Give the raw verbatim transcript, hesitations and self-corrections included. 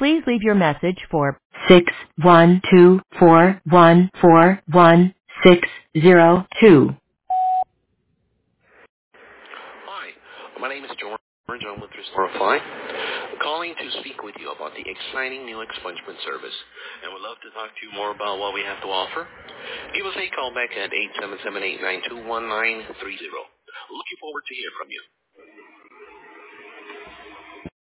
Please leave your message for six one two four one four one six zero two. Hi, my name is George. I'm with Restorify. I'm calling to speak with you about the exciting new expungement service, and would love to talk to you more about what we have to offer. Give us a call back at eight seven seven, eight nine two, one nine three zero. Looking forward to hear from you.